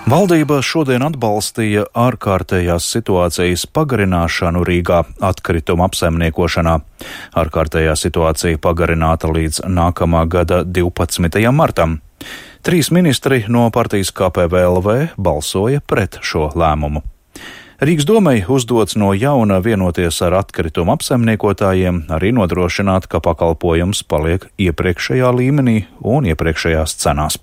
Valdība šodien atbalstīja ārkārtējās situācijas pagarināšanu Rīgā atkrituma apsaimniekošanā. Ārkārtējā situācija pagarināta līdz nākamā gada 12. martam. 3 ministri no partijas KPVLV balsoja pret šo lēmumu. Rīgas domei uzdots no jauna vienoties ar atkritumu apsaimniekotājiem, arī nodrošināt, ka pakalpojums paliek iepriekšējā līmenī un iepriekšējās cenās.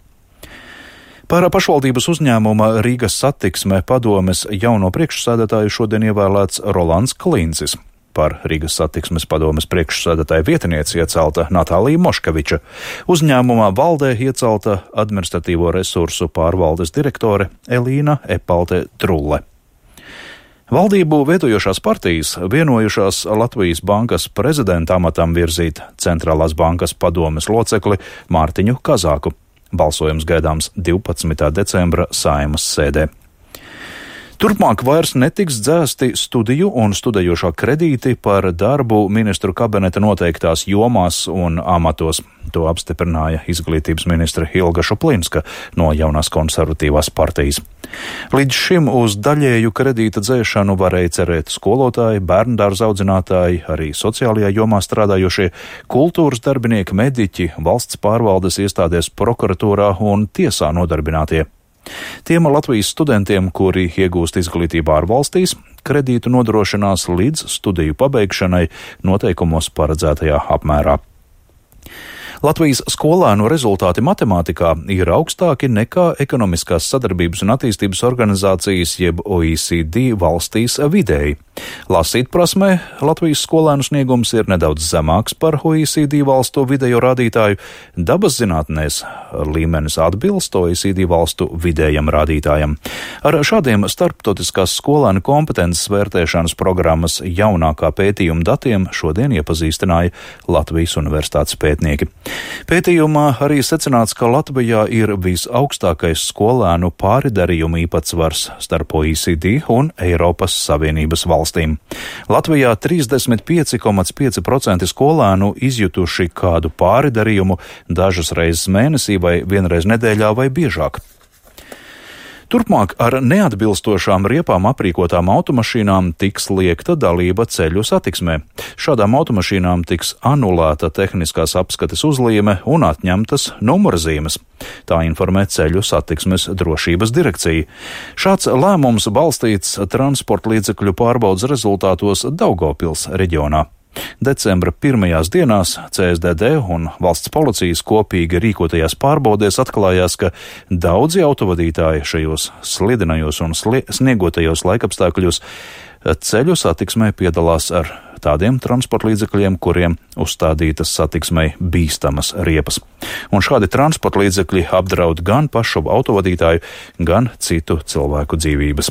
Par pašvaldības uzņēmuma Rīgas satiksme padomes jauno priekšsēdētāju šodien ievēlēts Rolands Klincis. Par Rīgas satiksmes padomes priekšsēdētāju vietinieci iecelta Natālija Moškeviča. Uzņēmumā valdē iecelta administratīvo resursu pārvaldes direktore Elīna Epalte Trulle. Valdību veidojošās partijas vienojušās Latvijas bankas prezidenta amatam virzīt Centrālās bankas padomes locekli Mārtiņu Kazāku. Balsojums gaidāms 12. decembra Saeimas sēdē. Turpmāk vairs netiks dzēsti studiju un studējošā kredīti par darbu ministru kabineta noteiktās jomās un amatos. To apstiprināja izglītības ministre Ilga Šuplinska no jaunās konservatīvās partijas. Līdz šim uz daļēju kredīta dzēšanu varēja cerēt skolotāji, bērndārza audzinātāji, arī sociālajā jomā strādājošie, kultūras darbinieki, mediķi, valsts pārvaldes iestādēs prokuratūrā un tiesā nodarbinātie. Tiem Latvijas studentiem, kuri iegūst izglītību ārvalstīs, kredītu nodrošinās līdz studiju pabeigšanai noteikumos paredzētajā apmērā. Latvijas skolēnu rezultāti matemātikā ir augstāki nekā Ekonomiskās sadarbības un attīstības organizācijas jeb OECD valstīs vidēji. Lasīt prasmē Latvijas skolēnu sniegums ir nedaudz zemāks par OECD valstu vidējo rādītāju, dabas zinātnēs līmenis atbilst OECD valstu vidējam rādītājam. Ar šādiem starptautiskās skolēnu kompetences vērtēšanas programmas jaunākā pētījuma datiem šodien iepazīstināja Latvijas universitātes pētnieki. Pētījumā arī secināts, ka Latvijā ir visaugstākais skolēnu pāridarījumu īpatsvars starp OECD un Eiropas Savienības valstīm. Latvijā 35,5% skolēnu izjutuši kādu pāridarījumu dažas reizes mēnesī vai vienreiz nedēļā vai biežāk. Turpmāk ar neatbilstošām riepām aprīkotām automašīnām tiks liekta dalība ceļu satiksmē. Šādām automašīnām tiks anulēta tehniskās apskates uzlīme un atņemtas numurzīmes. Tā informē Ceļu satiksmes drošības direkcija. Šāds lēmums balstīts transporta līdzekļu pārbaudes rezultātos Daugavpils reģionā. Decembra pirmajās dienās CSDD un valsts policijas kopīgi rīkotajās pārbaudēs atklājās, ka daudzi autovadītāji šajos slidinajos un sniegotajos laikapstākļos ceļu satiksmē piedalās ar tādiem transporta līdzekļiem, kuriem uzstādītas satiksmei bīstamas riepas. Un šādi transporta līdzekļi apdraud gan pašu autovadītāju, gan citu cilvēku dzīvības.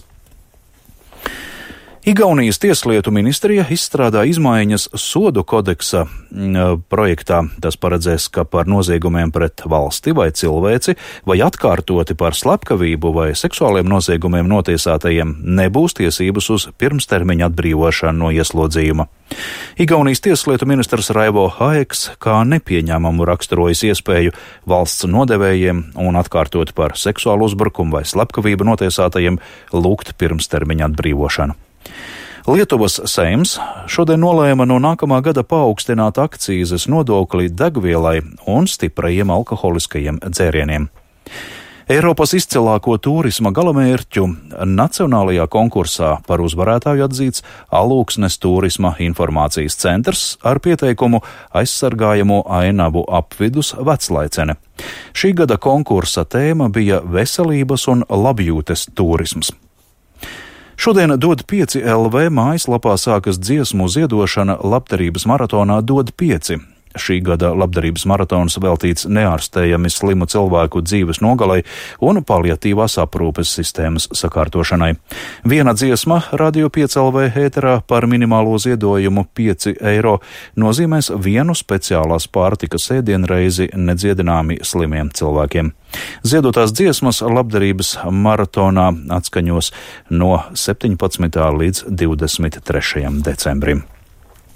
Igaunijas tieslietu ministrija izstrādā izmaiņas sodu kodeksa projektā. Tas paredzēs, ka par noziegumiem pret valsti vai cilvēci vai atkārtoti par slepkavību vai seksuāliem noziegumiem notiesātajiem nebūs tiesības uz pirmstermiņa atbrīvošanu no ieslodzījuma. Igaunijas tieslietu ministrs Raivo Haeks kā nepieņēmumu raksturojas iespēju valsts nodevējiem un atkārtot par seksuālu uzbrukumu vai slepkavību notiesātajiem lūgt pirmstermiņa atbrīvošanu. Lietuvas Seims šodien nolēma no nākamā gada paaugstināt akcīzes nodokli degvielai un stiprajiem alkoholiskajiem dzērieniem. Eiropas izcilāko turisma galamērķu nacionālajā konkursā par uzvarētāju atzīts Alūksnes turisma informācijas centrs ar pieteikumu aizsargājamo ainavu apvidus Veclaicene. Šī gada konkursa tēma bija veselības un labjūtes turisms. Šodien Dod 5 LV mājaslapā sākas dziesmu ziedošana labdarības maratonā Dod 5. Šī gada labdarības maratons veltīts neārstējami slimu cilvēku dzīves nogalei un paliatīvās aprūpes sistēmas sakārtošanai. Viena dziesma Radio 5 LV ēterā par minimālo ziedojumu 5 eiro nozīmēs vienu speciālās pārtikas ēdienreizi nedziedināmi slimiem cilvēkiem. Ziedotās dziesmas labdarības maratonā atskaņos no 17. līdz 23. decembrim.